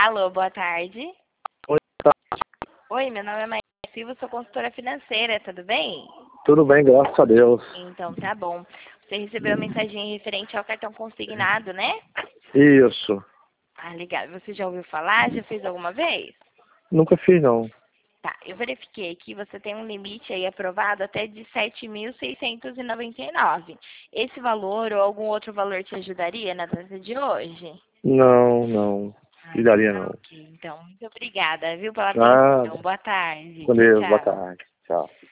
Alô, boa tarde. Oi, tá. Oi, meu nome é Maria Silva, sou consultora financeira, tudo bem? Tudo bem, graças a Deus. Então tá bom. Você recebeu a mensagem referente ao cartão consignado, né? Isso. Ah, legal. Você já ouviu falar? Já fez alguma vez? Nunca fiz, não. Tá, eu verifiquei que você tem um limite aí aprovado até de 7.699. Esse valor ou algum outro valor te ajudaria na data de hoje? Não, não. Ah, então Fidaria, tá não. ok. Então, muito obrigada, viu, pela Ah, atenção. Boa tarde. com Tchau, Deus, boa tchau. tarde. Tchau.